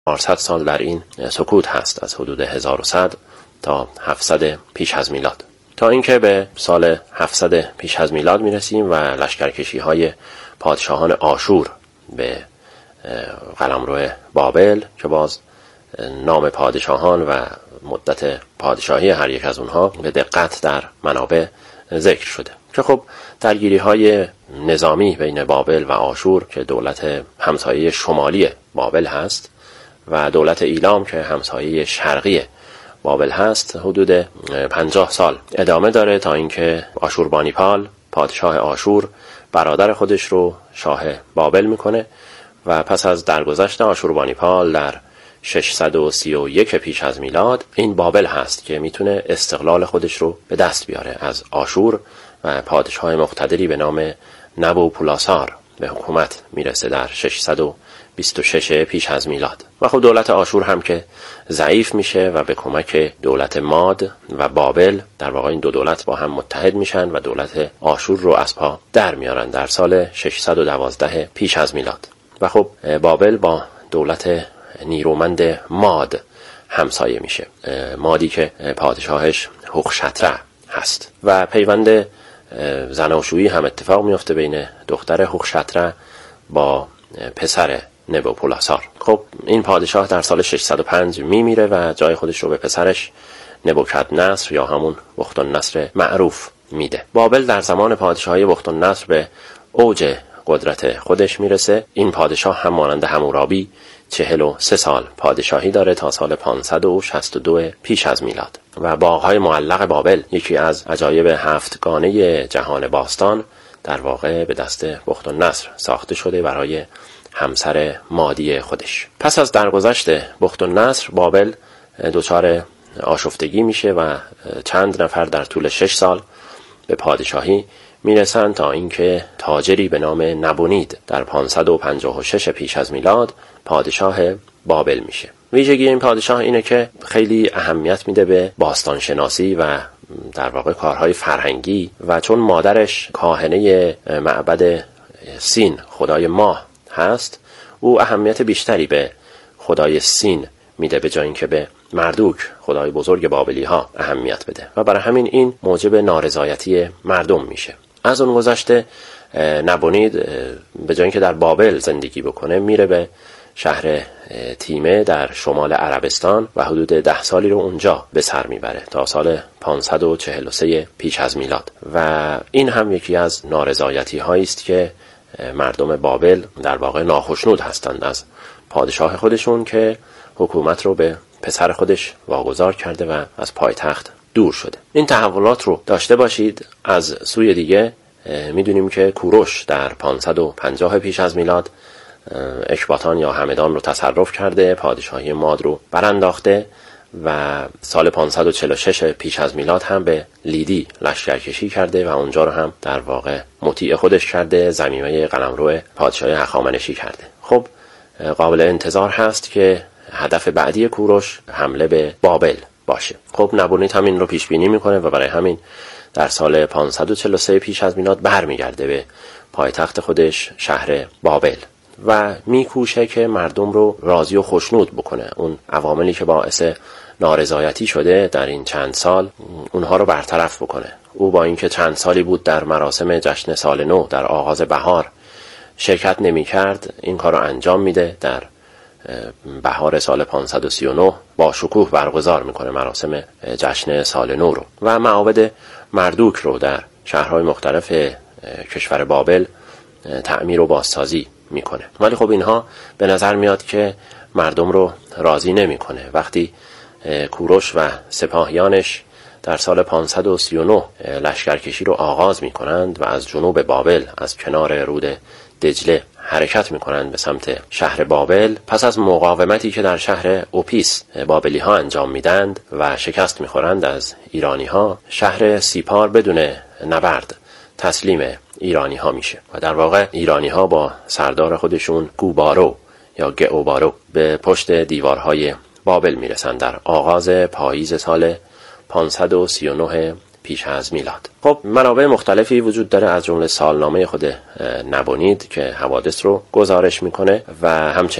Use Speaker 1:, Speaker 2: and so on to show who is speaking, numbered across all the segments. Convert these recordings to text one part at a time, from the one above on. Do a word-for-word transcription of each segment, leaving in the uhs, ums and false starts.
Speaker 1: چهارصد سال در این سکوت هست، از حدود هزار و صد تا هفتصد پیش از میلاد، تا اینکه به سال هفتصد پیش از میلاد میرسیم و لشکرکشی های پادشاهان آشور به قلمرو بابل که باز نام پادشاهان و مدت پادشاهی هر یک از اونها به دقت در منابع ذکر شده، که خب درگیری های نظامی بین بابل و آشور که دولت همسایه شمالی بابل هست و دولت ایلام که همسایه شرقی بابل هست حدود پنجاه سال ادامه داره، تا اینکه آشوربانیپال پادشاه آشور برادر خودش رو شاه بابل میکنه و پس از درگذشت آشوربانیپال در ششصد و سی و یک پیش از میلاد این بابل هست که میتونه استقلال خودش رو به دست بیاره از آشور و پادشاه مقتدری به نام نبوپولاسار به حکومت میرسه در ششصد و بیست و شش پیش از میلاد. و خب دولت آشور هم که ضعیف میشه و به کمک دولت ماد و بابل در واقع این دو دولت با هم متحد میشن و دولت آشور رو از پا در میارن در سال ششصد و دوازده پیش از میلاد. و خب بابل با دولت نیرومند ماد همسایه میشه، مادی که پادشاهش هوخشتره هست و پیوند زناشویی هم اتفاق میفته بین دختر هوخشتره با پسر نبوپولاسار. خب این پادشاه در سال ششصد و پنج میمیره و جای خودش رو به پسرش نبوکدنصر یا همون بختالنصر معروف میده. بابل در زمان پادشاهی بختالنصر به اوج قدرت خودش میرسه. این پادشاه هم مانند حمورابی چهل و سه سال پادشاهی داره تا سال پانصد و شصت و دو پیش از میلاد. و باغ‌های معلق بابل یکی از عجایب هفتگانه جهان باستان در واقع به دست بختالنصر ساخته شده برای همسر مادی خودش. پس از درگذشت بختالنصر بابل دچار آشفتگی میشه و چند نفر در طول شش سال به پادشاهی میرسن تا اینکه تاجری به نام نبونید در پانصد و پنجاه و شش پیش از میلاد پادشاه بابل میشه. ویژگی این پادشاه اینه که خیلی اهمیت میده به باستانشناسی و در واقع کارهای فرهنگی و چون مادرش کاهنه معبد سین خدای ماه هست او اهمیت بیشتری به خدای سین میده به جای اینکه به مردوک خدای بزرگ بابلی ها اهمیت بده و برای همین این موجب نارضایتی مردم میشه. از اون گذشته نبونید به جای اینکه در بابل زندگی بکنه میره به شهر تیمه در شمال عربستان و حدود ده سالی رو اونجا به سر میبره تا سال پانصد و چهل و سه پیش از میلاد. و این هم یکی از نارضایتی هایی است که مردم بابل در واقع ناخشنود هستند از پادشاه خودشون که حکومت رو به پسر خودش واگذار کرده و از پایتخت دور شده. این تحولات رو داشته باشید. از سوی دیگه میدونیم که کوروش در پانصد و پنجاه پیش از میلاد اکباتان یا همدان رو تصرف کرده، پادشاهی ماد رو برانداخته و سال پانصد و چهل و شش پیش از میلاد هم به لیدی لشکرکشی کرده و اونجا رو هم در واقع مطیع خودش کرده، ضمیمه قلمرو پادشاهی هخامنشی کرده. خب قابل انتظار هست که هدف بعدی کوروش حمله به بابل باشه. خب نبونید همین رو پیش بینی میکنه و برای همین در سال پانصد و چهل و سه پیش از میلاد برمیگرده به پایتخت خودش شهر بابل و میکوشه که مردم رو راضی و خوشنود بکنه. اون عواملی که باعث نارضایتی شده در این چند سال اونها رو برطرف بکنه. او با اینکه چند سالی بود در مراسم جشن سال نو در آغاز بهار شرکت نمی کرد، این کار رو انجام میده. در بهار سال پانصد و سی و نه با شکوه برگزار میکنه مراسم جشن سال نو رو و معابد مردوک رو در شهرهای مختلف کشور بابل تعمیر و بازسازی میکنه. ولی خب اینها به نظر میاد که مردم رو راضی نمیکنه. وقتی کوروش و سپاهیانش در سال پانصد و سی و نه لشکرکشی رو آغاز میکنند و از جنوب بابل از کنار رود دجله حرکت میکنند به سمت شهر بابل، پس از مقاومتی که در شهر اوپیس بابلی ها انجام میدند و شکست میخورند از ایرانی ها، شهر سیپار بدون نبرد تسلیم ایرانی ها میشه و در واقع ایرانی ها با سردار خودشون گوبارو یا گئوبارو به پشت دیوارهای بابل میرسند در آغاز پاییز سال پانصد و سی و نه پیش از میلاد. خب منابع مختلفی وجود داره، از جمله سالنامه خود نبونید که حوادث رو گزارش میکنه و همچنین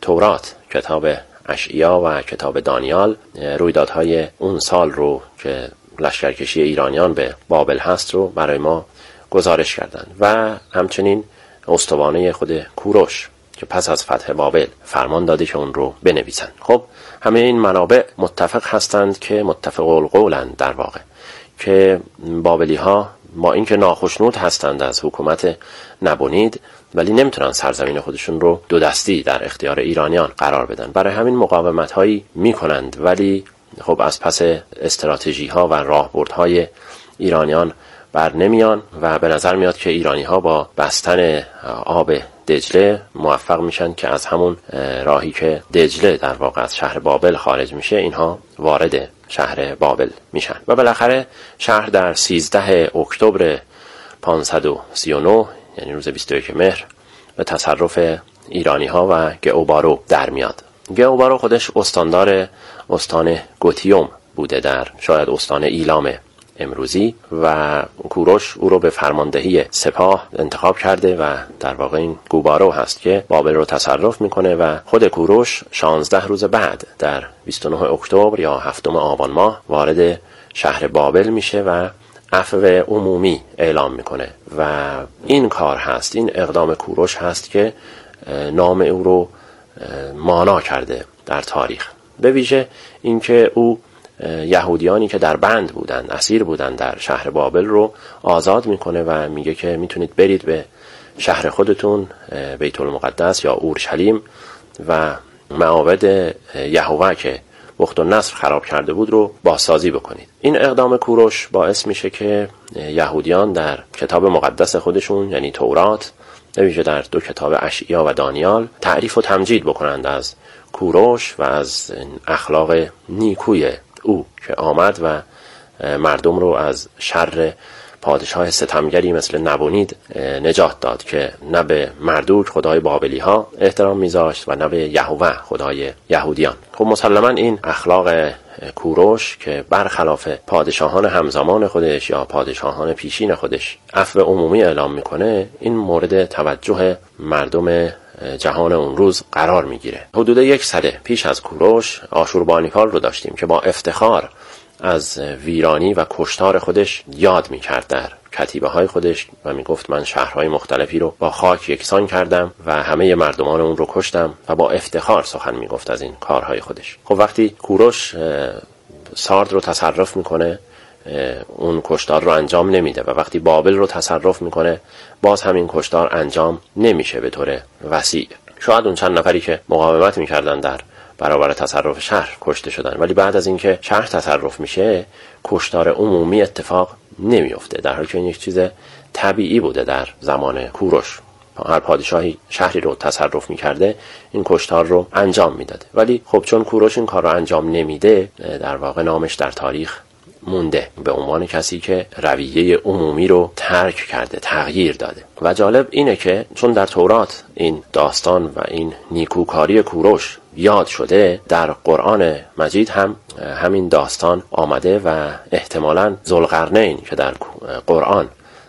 Speaker 1: تورات، کتاب اشعیا و کتاب دانیال رویدادهای اون سال رو که لشکرکشی ایرانیان به بابل هست رو برای ما گزارش کردند و همچنین استوانه خود کوروش که پس از فتح بابل فرمان داده که اون رو بنویسند. خب همه این منابع متفق هستند که متفق القولند در واقع که بابلی ها با اینکه ناخشنود هستند از حکومت نبونید ولی نمیتونن سرزمین خودشون رو دو دستی در اختیار ایرانیان قرار بدن. برای همین مقاومت هایی میکنند ولی خب از پس استراتژی ها و راهبردهای ایرانیان بر نمیان و به نظر میاد که ایرانی ها با بستن آب دجله موفق میشن که از همون راهی که دجله در واقع از شهر بابل خارج میشه اینها وارد شهر بابل میشن و بالاخره شهر در سیزده اکتبر پانصد و سی و نه یعنی روز بیست و یک مهر به تصرف ایرانی ها و گئوبارو در میاد. گئوبارو خودش استاندار استان گوتیوم بوده در شاید استان ایلام امروزی و کوروش او رو به فرماندهی سپاه انتخاب کرده و در واقع این گوبارو هست که بابل رو تصرف میکنه و خود کوروش شانزده روز بعد در بیست و نه اکتبر یا هفتم آبان ماه وارد شهر بابل میشه و عفو عمومی اعلام میکنه و این کار هست، این اقدام کوروش هست که نام او رو مانا کرده در تاریخ. به ویژه اینکه او یهودیانی که در بند بودند، اسیر بودند در شهر بابل رو آزاد میکنه و میگه که میتونید برید به شهر خودتون بیت المقدس یا اورشلیم و معابد یهوه که بخت و نصر خراب کرده بود رو بازسازی بکنید. این اقدام کوروش باعث میشه که یهودیان در کتاب مقدس خودشون یعنی تورات، به ویژه در دو کتاب اشعیا و دانیال، تعریف و تمجید بکنند از کوروش و از اخلاق نیکوی او که آمد و مردم رو از شر پادشاه ستمگری مثل نبونید نجات داد که نه به مردوک خدای بابلی ها احترام میذاشت و نه به یهوه خدای یهودیان. خب مسلما این اخلاق کوروش که برخلاف پادشاهان همزمان خودش یا پادشاهان پیشین خودش عفو عمومی اعلام میکنه، این مورد توجه مردم جهان اون روز قرار میگیره. حدود یک سده پیش از کوروش آشوربانیپال رو داشتیم که با افتخار از ویرانی و کشتار خودش یاد میکرد در کتیبه های خودش و میگفت من شهرهای مختلفی رو با خاک یکسان کردم و همه مردمان اون رو کشتم و با افتخار سخن میگفت از این کارهای خودش. خب وقتی کوروش سارد رو تصرف میکنه اون کشتار رو انجام نمیده و وقتی بابل رو تصرف میکنه باز همین کشتار انجام نمیشه به طور وسیع. شاید اون چند نفری که مقاومت میکردن در برابر تصرف شهر کشته شدن، ولی بعد از اینکه شهر تصرف میشه کشتار عمومی اتفاق نمیفته، در حالی که این یک چیز طبیعی بوده در زمان کوروش. هر پادشاهی شهری رو تصرف میکرده این کشتار رو انجام میداده، ولی خب چون کوروش این کار رو انجام نمیده در واقع نامش در تاریخ مونده به عنوان کسی که رویه عمومی رو ترک کرده، تغییر داده. و جالب اینه که چون در تورات این داستان و این نیکوکاری کوروش یاد شده، در قرآن مجید هم همین داستان آمده و احتمالاً ذوالقرنین که در قرآن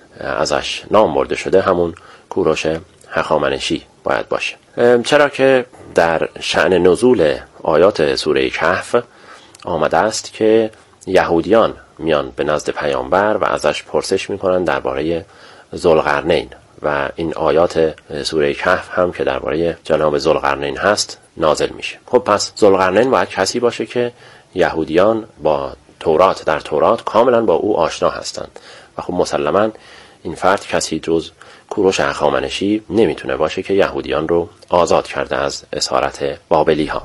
Speaker 1: ازش نام برده شده همون کوروش هخامنشی باید باشه. چرا که در شأن نزول آیات سوره کهف آمده است که یهودیان میان به نزد پیامبر و ازش پرسش میکنن درباره ذوالقرنین و این آیات سوره کهف هم که درباره جناب ذوالقرنین هست نازل میشه. خب پس ذوالقرنین باید کسی باشه که یهودیان با تورات در تورات کاملا با او آشنا هستند و خب مسلما این فرد کسی جز کوروش هخامنشی نمیتونه باشه که یهودیان رو آزاد کرده از اسارت بابلی ها.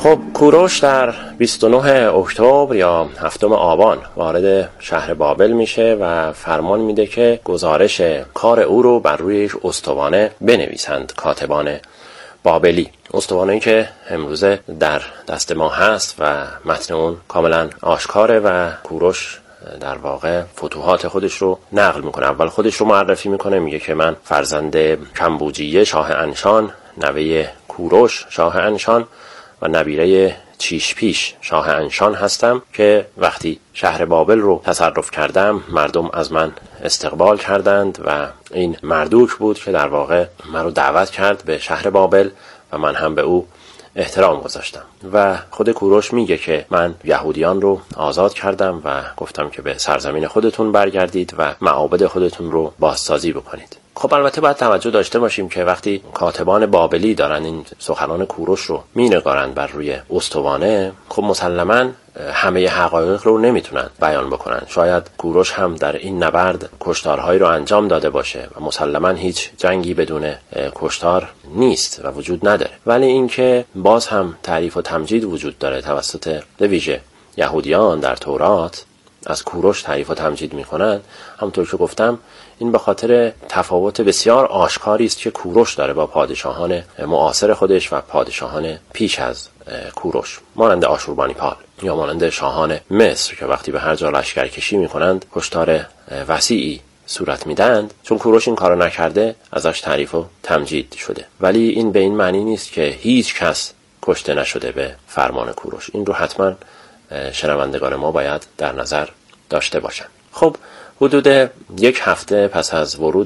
Speaker 1: خب کوروش در بیست و نه اکتبر یا هفتم آبان وارد شهر بابل میشه و فرمان میده که گزارش کار او رو بر روی استوانه بنویسند کاتبان بابلی. استوانه‌ای که امروزه در دست ما هست و متن اون کاملا آشکاره و کوروش در واقع فتوحات خودش رو نقل میکنه. اول خودش رو معرفی میکنه، میگه که من فرزند کمبوجیه شاه انشان، نوه کوروش شاه انشان و نبیره چیشپیش شاه انشان هستم که وقتی شهر بابل رو تصرف کردم مردم از من استقبال کردند و این مردوک بود که در واقع من رو دعوت کرد به شهر بابل و من هم به او احترام گذاشتم. و خود کوروش میگه که من یهودیان رو آزاد کردم و گفتم که به سرزمین خودتون برگردید و معابد خودتون رو بازسازی بکنید. خب البته باید توجه داشته باشیم که وقتی کاتبان بابلی دارن این سخنان کوروش رو مینگارند بر روی استوانه، خب مسلماً همه حقایق رو نمیتونن بیان بکنن. شاید کوروش هم در این نبرد کشتارهایی رو انجام داده باشه و مسلماً هیچ جنگی بدون کشتار نیست و وجود نداره، ولی اینکه باز هم تعریف و تمجید وجود داره توسط به ویژه یهودیان در تورات از کوروش تعریف و تمجید میکنن. همونطور که گفتم این به خاطر تفاوت بسیار آشکاری است که کوروش داره با پادشاهان معاصر خودش و پادشاهان پیش از کوروش، مانند آشوربانیپال یا مانند شاهان مصر که وقتی به هر جا لشکرکشی میکنند کشتار وسیعی صورت میدند. چون کوروش این کارو نکرده ازش تعریف و تمجید شده، ولی این به این معنی نیست که هیچ کس کشته نشده به فرمان کوروش. این رو حتما شنوندگان ما باید در نظر داشته باشند. خب حدود یک هفته پس از ورود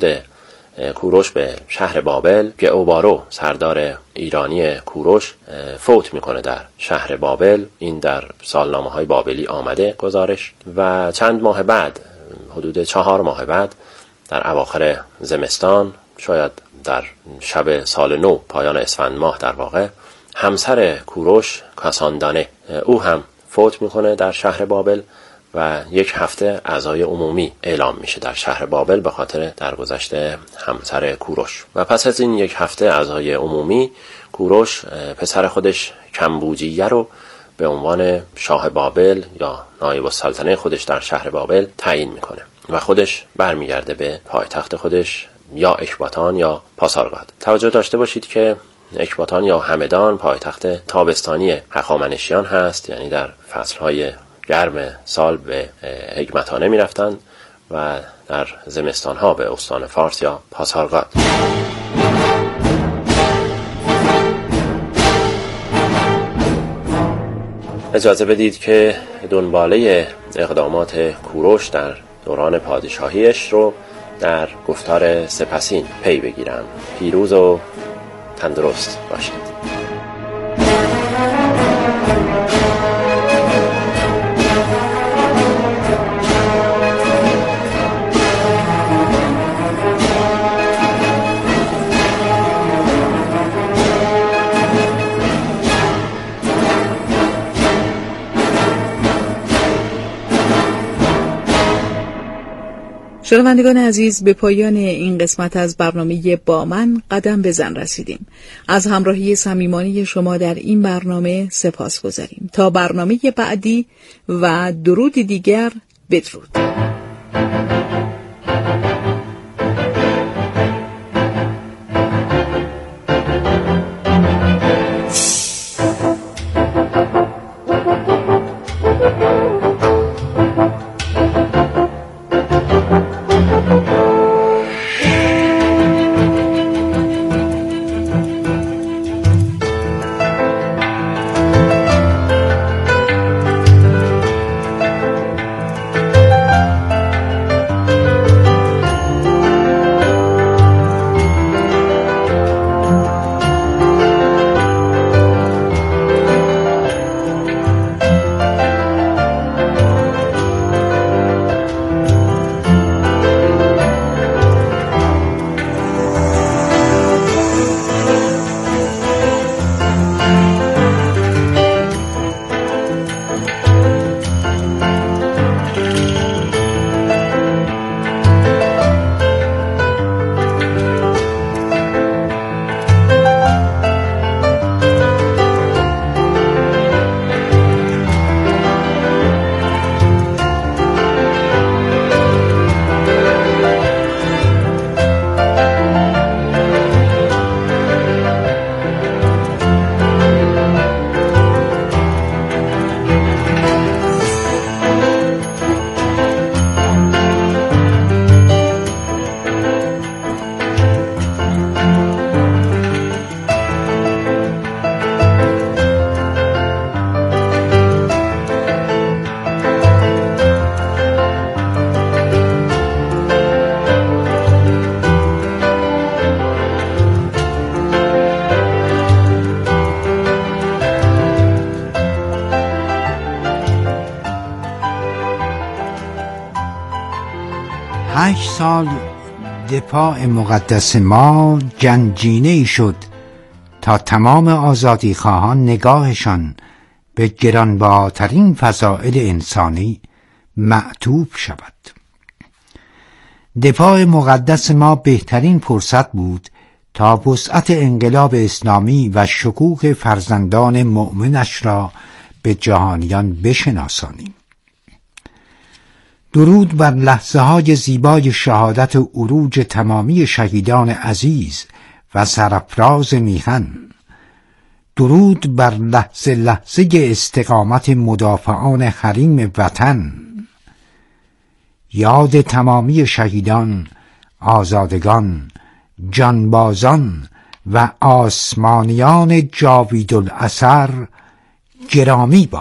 Speaker 1: کوروش به شهر بابل، گئوبارو سردار ایرانی کوروش فوت میکنه در شهر بابل. این در سالنامه های بابلی آمده گزارش. و چند ماه بعد، حدود چهار ماه بعد، در اواخر زمستان، شاید در شب سال نو، پایان اسفند ماه در واقع، همسر کوروش کاساندانه او هم فوت میکنه در شهر بابل و یک هفته عزای عمومی اعلام میشه در شهر بابل به خاطر درگذشت همسر کوروش. و پس از این یک هفته عزای عمومی، کوروش پسر خودش کمبوجیه رو به عنوان شاه بابل یا نایب السلطنه خودش در شهر بابل تعیین میکنه و خودش برمیگرده به پایتخت خودش یا اکباتان یا پاسارگاد. توجه داشته باشید که اکباتان یا همدان پایتخت تابستانی هخامنشیان هست، یعنی در فصلهای گرم سال به هکمتانه می رفتن و در زمستانها به استان فارس یا پاسارگاد. اجازه بدید که دنباله اقدامات کوروش در دوران پادشاهیش رو در گفتار سپسین پی بگیرم. پیروز و تندرست باشید.
Speaker 2: شنوندگان عزیز، به پایان این قسمت از برنامه با من قدم بزن رسیدیم. از همراهی صمیمانه شما در این برنامه سپاس گذاریم. تا برنامه بعدی و درود دیگر، بدرود.
Speaker 3: هشت سال دفاع مقدس ما گنجینه‌ای شد تا تمام آزادی خواهان نگاهشان به گرانبهاترین فضائل انسانی معطوف شود. دفاع مقدس ما بهترین فرصت بود تا وسعت انقلاب اسلامی و شکوه فرزندان مؤمنش را به جهانیان بشناسانیم. درود بر لحظه های زیبای شهادت عروج تمامی شهیدان عزیز و سرافراز میهن. درود بر لحظه لحظه استقامت مدافعان حریم وطن. یاد تمامی شهیدان، آزادگان، جانبازان و آسمانیان جاویدالاثر گرامی باد.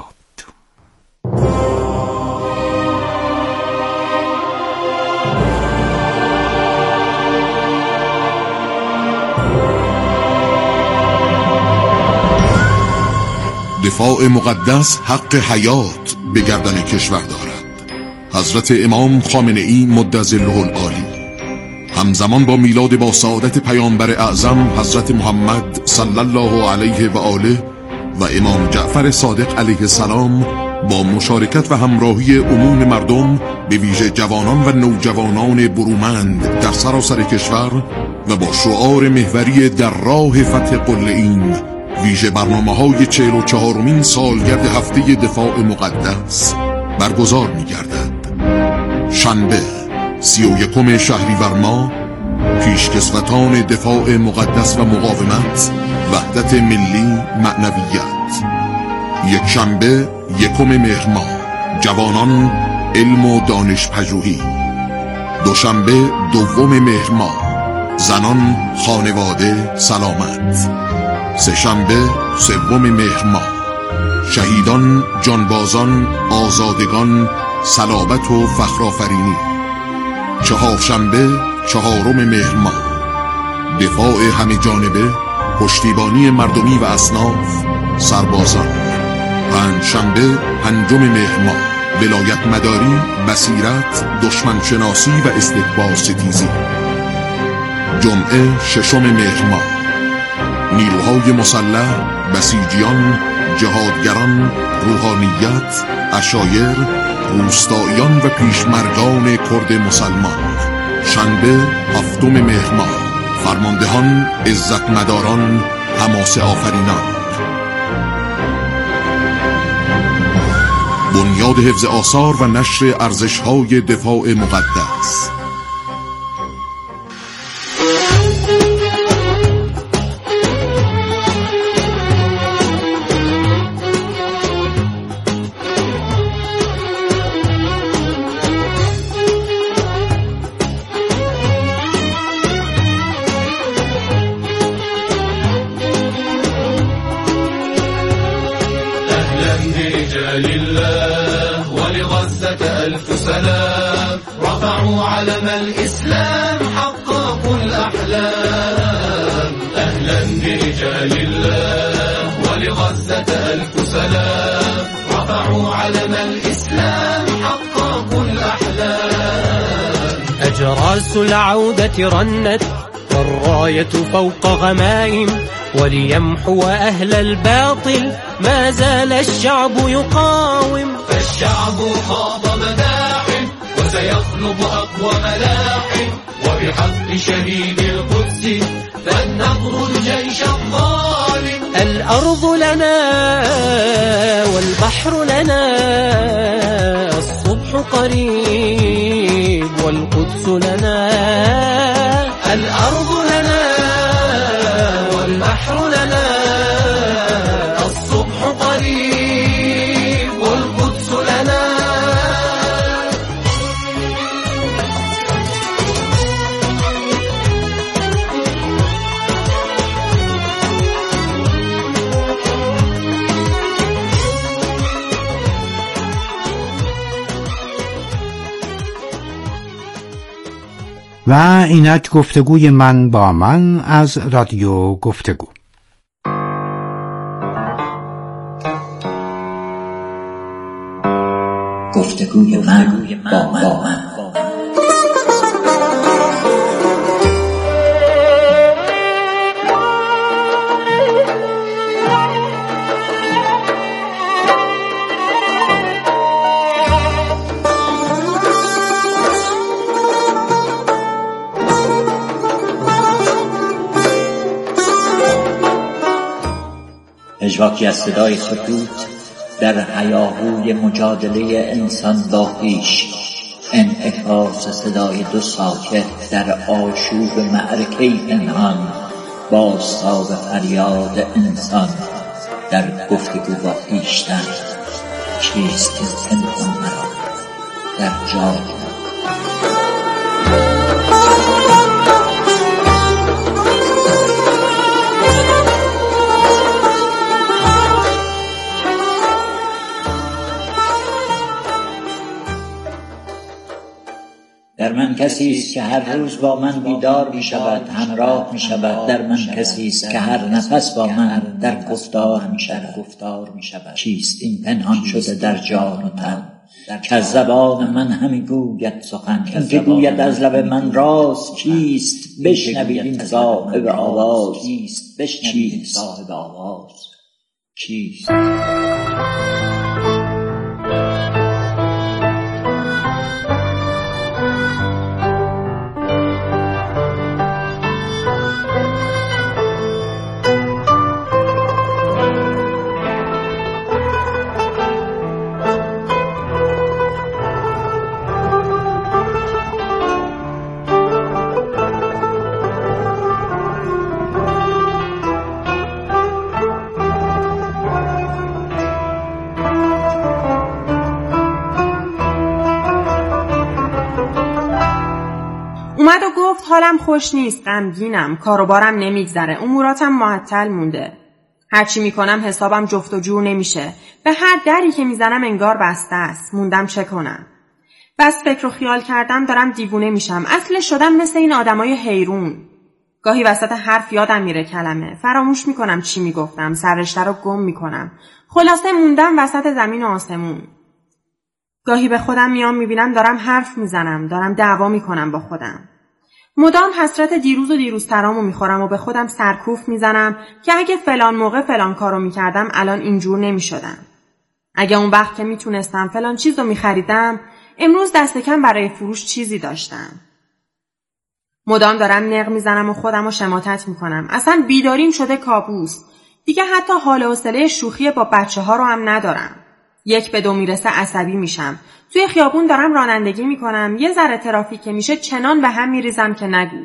Speaker 4: دفاع مقدس حق حیات به گردن کشور دارد. حضرت امام خامنه ای مدظله العالی همزمان با میلاد با سعادت پیامبر اعظم حضرت محمد صلی الله علیه و آله و امام جعفر صادق علیه السلام با مشارکت و همراهی عموم مردم به ویژه جوانان و نوجوانان برومند در سراسر کشور و با شعار محوری در راه فتح قله‌این ویژه برنامه‌های چهل و چهارمین سالگرد هفته دفاع مقدس برگزار می‌گردد. شنبه سی و یکم شهریور ماه پیشکسوتان دفاع مقدس و مقاومت، وحدت ملی، معنویت. یک شنبه یکم مهر ماه جوانان، علم و دانش پژوهی. دوشنبه دوم مهر ماه زنان، خانواده، سلامت. سه شنبه سوم مهر ماه شهیدان، جانبازان، آزادگان، صلابت و فخرآفرینی. چهارشنبه چهارم مهر ماه دفاع همه جانبه، پشتیبانی مردمی و اصناف، سربازان. پنجشنبه پنجم مهر ماه ولایت مداری، بصیرت، دشمن شناسی و استکبار ستیزی. جمعه ششم مهر ماه نیروهای مسلح، بسیجیان، جهادگران، روحانیت، عشایر، روستاییان و پیشمرگان کرد مسلمان. شنبه هفتم مهر ماه فرماندهان، عزت مداران، حماسه آفرینان. بنیاد حفظ آثار و نشر ارزش‌های دفاع مقدس.
Speaker 5: لله ولغزة ألف سلام، رفعوا علم الإسلام، حققوا الأحلام. أهلا برجال الله ولغزة ألف سلام، رفعوا علم الإسلام، حققوا الأحلام.
Speaker 6: أجراس العودة رنت والراية فوق غمائم، وليمحو أهل الباطل ما زال الشعب يقاوم.
Speaker 5: فالشعب خاض مداحم وسيخلب أقوى ملاحم، وبحق شهيد القدس فلنطرد جيش الظالم.
Speaker 6: الأرض لنا والبحر لنا، الصبح قريب والقدس لنا.
Speaker 5: الأرض لنا والبحر لنا، الصبح قريب والقدس لنا.
Speaker 3: و اینک گفتگوی من با من از رادیو گفتگو.
Speaker 7: گفتگوی من با من. پژواکی از صدای خطوط در هیاهوی مجادله انسان با خویش، انعکاس صدای دو ساکت در آشوب معرکه پنهان، بازتاب فریاد انسان در گفتگو با خویشتن. چیست این پنهان مرا در جای در من کسی است که هر روز با من بیدار می شود، همراه می شود. در من کسی است که هر نفس با من در گفتار می شود. چیست این پنهان شده در جان و تن که از زبان من همی گوید سخن، که گوید از لب من راز؟ چیست بشنوید این صاحب آواز؟ چیست صاحب آواز؟ چیست؟
Speaker 8: اومد و گفت حالم خوش نیست، غمگینم، کار و بارم نمیگذره، اموراتم معطل مونده. هرچی میکنم حسابم جفت و جور نمیشه. به هر دری که میزنم انگار بسته است. موندم چه کنم؟ بس فکر و خیال کردم دارم دیوونه میشم. اصل شدم مثل این آدمای حیرون. گاهی وسط حرف یادم میره کلمه. فراموش میکنم چی میگفتم. سررشته رو گم میکنم. خلاصه موندم وسط زمین و آسمون. گاهی به خودم میام میبینم دارم حرف میزنم. دارم دعوا میکنم با خودم. مدام حسرت دیروز و دیروزترامو میخورم و به خودم سرکوف میزنم که اگه فلان موقع فلان کارو میکردم الان اینجور نمیشدم. اگه اون وقت که میتونستم فلان چیزو میخریدم امروز دست کم برای فروش چیزی داشتم. مدام دارم نق میزنم و خودمو شماتت میکنم. اصلا بیداریم شده کابوس. دیگه حتی حال و حوصله شوخی با بچه ها رو هم ندارم. یک به دو میرسه عصبی میشم. توی خیابون دارم رانندگی میکنم. یه ذره ترافیک که میشه چنان به هم میریزم که نگو.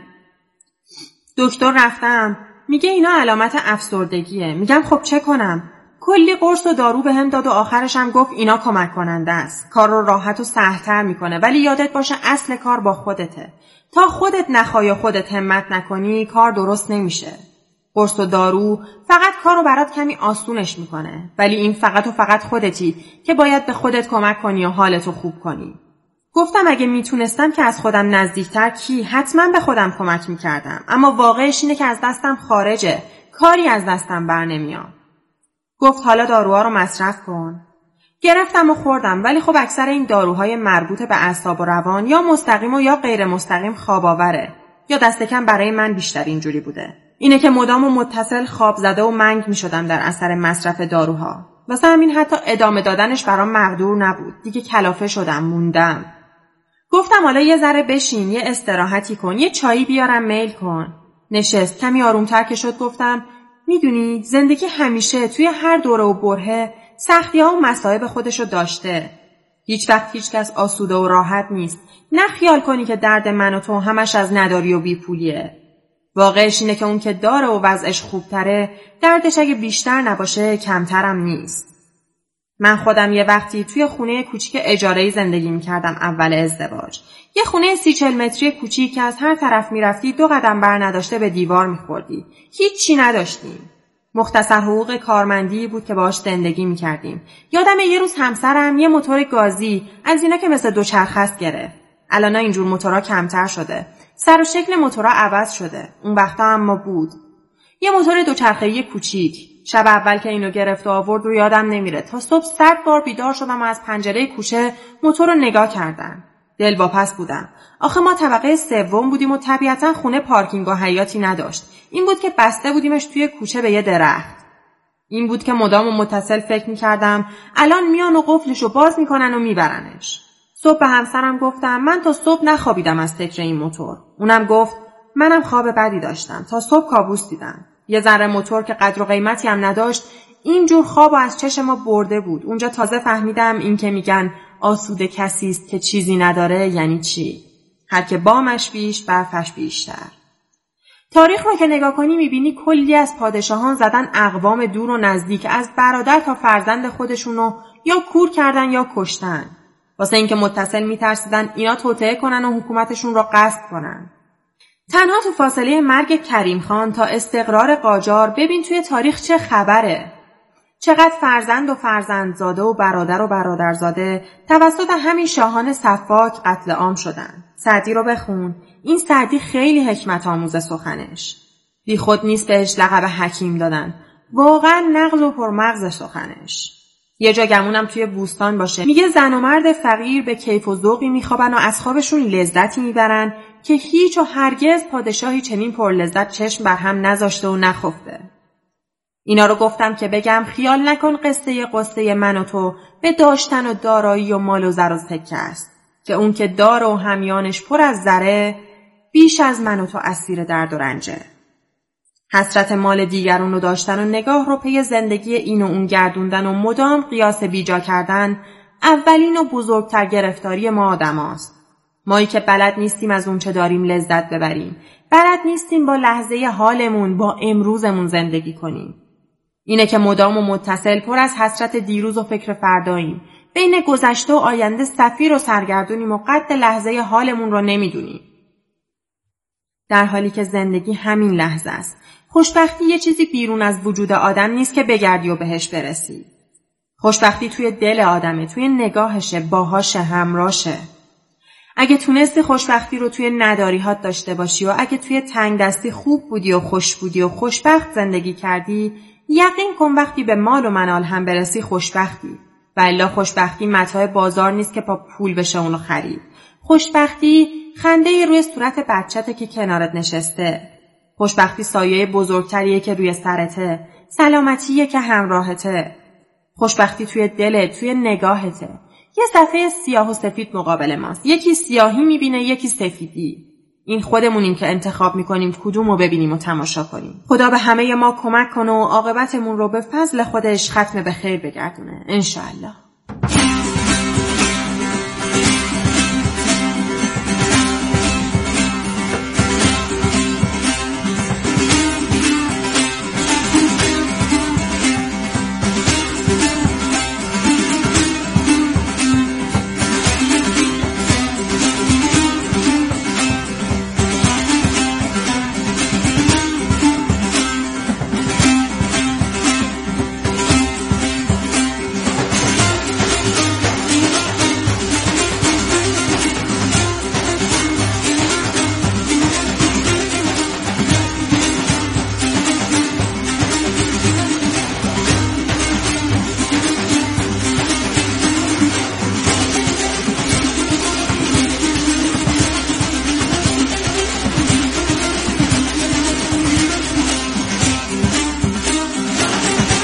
Speaker 8: دکتر رفتم. میگه اینا علامت افسردگیه. میگم خب چه کنم؟ کلی قرص و دارو بهم داد و آخرش هم گفت اینا کمک کننده است. کار رو راحت و سهل‌تر میکنه، ولی یادت باشه اصل کار با خودته. تا خودت نخوای و خودت همت نکنی کار درست نمیشه. قرص و دارو فقط کارو برات کمی آسونش میکنه، ولی این فقط و فقط خودتی که باید به خودت کمک کنی و حالتو خوب کنی. گفتم اگه میتونستم که از خودم نزدیکتر کی حتما به خودم کمک میکردم، اما واقعش اینه که از دستم خارجه، کاری از دستم بر نمیاد. گفت حالا داروها رو مصرف کن. گرفتم و خوردم، ولی خب اکثر این داروهای مربوط به اعصاب و روان یا مستقیم و یا غیر مستقیم خواب آوره، یا دست کم برای من بیشتر اینجوری بوده. اینه که مدام و متصل خواب زده و منگ می شدم در اثر مصرف داروها. واسه همین حتی ادامه دادنش برام مقدور نبود. دیگه کلافه شدم، موندم. گفتم حالا یه ذره بشین، یه استراحتی کن، یه چایی بیارم میل کن. نشست، کمی آرومتر که شد گفتم میدونی زندگی همیشه توی هر دوره و برهه سختی‌ها و مصائب خودشو داشته. هیچ وقت هیچ کس آسوده و راحت نیست. نه خیال کنی که درد من و تو همش از نداری و بیپولیه. واقعش اینه که اون که داره و وضعش خوبتره دردش اگه بیشتر نباشه کمترم نیست. من خودم یه وقتی توی خونه کوچیک اجاره‌ای زندگی می‌کردم اول ازدواج. یه خونه سی چل متری کوچیک که از هر طرف می‌رفتی دو قدم بر نداشته به دیوار می‌خوردی. هیچی نداشتیم. مختصر حقوق کارمندی بود که باهاش زندگی می‌کردیم. یادم یه روز همسرم یه موتور گازی از اینا که مثل دوچرخه است گرفت. الان اینجور موتورها کمتر شده. سر و شکل موتورها عوض شده. اون وقتا اما بود. یه موتور دوچرخه‌ای کوچیک. شب اول که اینو گرفت و آورد رو یادم نمیره. تا صبح صد بار بیدار شدم و از پنجره کوچه موتور رو نگاه کردم. دلواپس بودم. آخه ما طبقه سوم بودیم و طبیعتا خونه پارکینگ و حیاتی نداشت. این بود که بسته بودیمش توی کوچه به یه درخت. این بود که مدام و متصل فکر می‌کردم الان میان و قفلشو باز می‌کنن و میبرنش. صبح به همسرم گفتم من تا صبح نخوابیدم از فکر این موتور. اونم گفت منم خواب بدی داشتم. تا صبح کابوس دیدم. یه ذره موتور که قدر و قیمتی هم نداشت اینجور خواب از چشم ما برده بود. اونجا تازه فهمیدم این که میگن آسوده کسی است که چیزی نداره یعنی چی. هر که بامش بیش برفش بیشتر. تاریخ رو که نگاه کنی میبینی کلی از پادشاهان زدن اقوام دور و نزدیک، از برادر تا فرزند خودشونو یا کور کردن یا کشتن. واسه اینکه متصل میترسیدن اینا توطئه کنن و حکومتشون رو غصب کنن. تنها تو فاصله مرگ کریم خان تا استقرار قاجار ببین توی تاریخ چه خبره. چقدر فرزند و فرزندزاده و برادر و برادرزاده توسط همین شاهان سفاک قتل عام شدن. سعدی رو بخون. این سعدی خیلی حکمت آموز سخنش. بی خود نیست بهش لقب حکیم دادن. واقعا نقل و پرمغز سخنش. یه جا گمونم توی بوستان باشه. میگه زن و مرد فقیر به کیف و ذوقی میخوابن و از خوابشون لذتی میبرن که هیچ و هرگز پادشاهی چنین پر لذت چشم بر هم نذاشته و نخفته. اینا رو گفتم که بگم خیال نکن قصه قصه من و تو به داشتن و دارایی و مال و زر و سکه است که اون که دار و همیانش پر از زره بیش از من و تو اسیر درد و رنجه. حسرت مال دیگرون رو داشتن و نگاه رو پی زندگی این و اون گردوندن و مدام قیاس بیجا کردن اولین و بزرگتر گرفتاری ما آدم هاست. مایی که بلد نیستیم از اون چه داریم لذت ببریم. بلد نیستیم با لحظه حالمون با امروزمون زندگی کنیم. اینه که مدام و متصل پر از حسرت دیروز و فکر فرداییم. بین گذشته و آینده سفیر و سرگردونیم و قد لحظه حالمون رو نمیدونیم. در حالی که زندگی همین لحظه است. خوشبختی یه چیزی بیرون از وجود آدم نیست که بگردی و بهش برسی. خوشبختی توی دل آدمه، توی نگاهشه، باهاشه، همراشه. اگه تونستی خوشبختی رو توی نداریهات داشته باشی و اگه توی تنگ دستی خوب بودی و خوش بودی و خوشبخت زندگی کردی، یقین کن وقتی به مال و منال هم برسی خوشبختی. و الا خوشبختی متاع بازار نیست که با پول بشه اونو خرید. خوشبختی خنده روی صورت بچته که کنارت نشسته. خوشبختی سایه بزرگتریه که روی سرته. سلامتیه که همراهته. خوشبختی توی دلت، توی نگاهته. یه صفحه سیاه و سفید مقابل ماست. یکی سیاهی میبینه، یکی سفیدی. این خودمونیم که انتخاب میکنیم کدوم رو ببینیم و تماشا کنیم. خدا به همه ما کمک کنه و عاقبتمون رو به فضل خودش ختم به خیر بگردونه. انشاءالله.